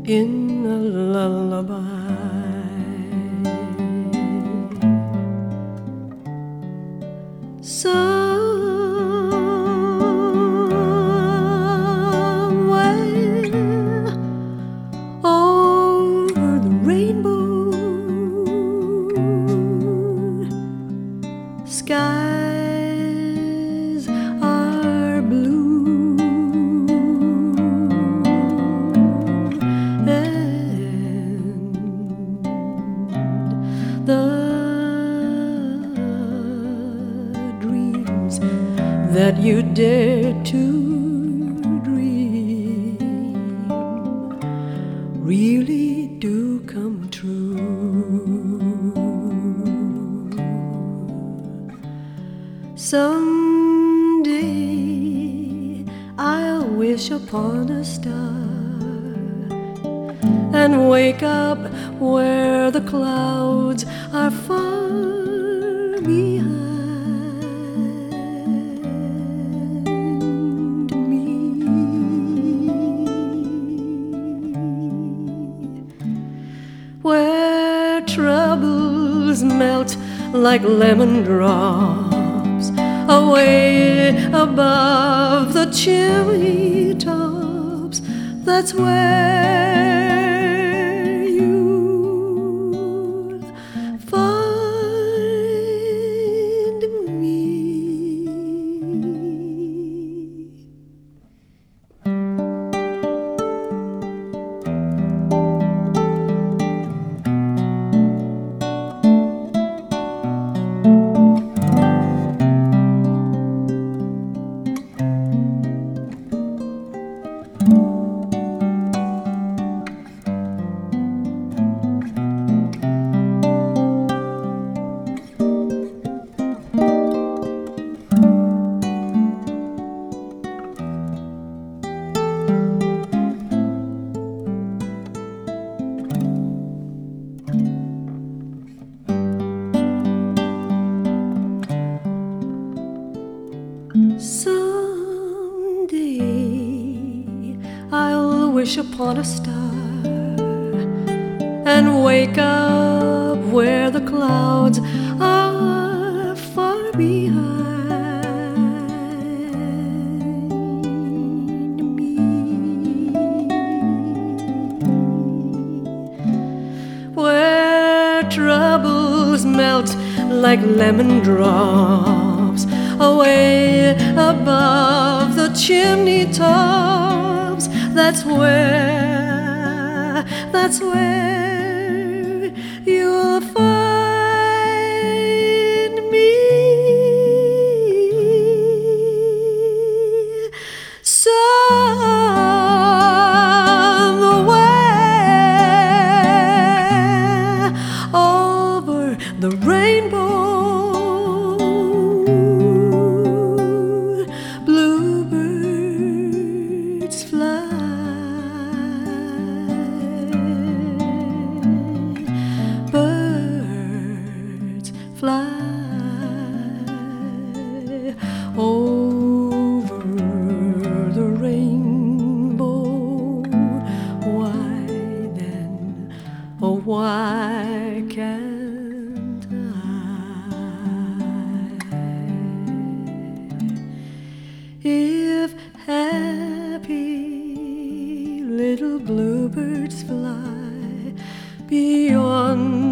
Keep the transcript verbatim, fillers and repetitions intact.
in a lullaby. Somewhere over the rainbow, skies are blue, and the dreams that you dare to dream really do come true. Someday I'll wish upon a star and wake up where the clouds are far behind me, where troubles melt like lemon drops away above the chimney tops. That's where you'll find me. Someday I'll wish upon a star and wake up where the clouds are far behind me, where troubles melt like lemon drops away above the chimney tops. That's where, that's where you'll find me. Somewhere over the rainbow, fly over the rainbow. Why then, oh why can't I? If happy little bluebirds fly beyond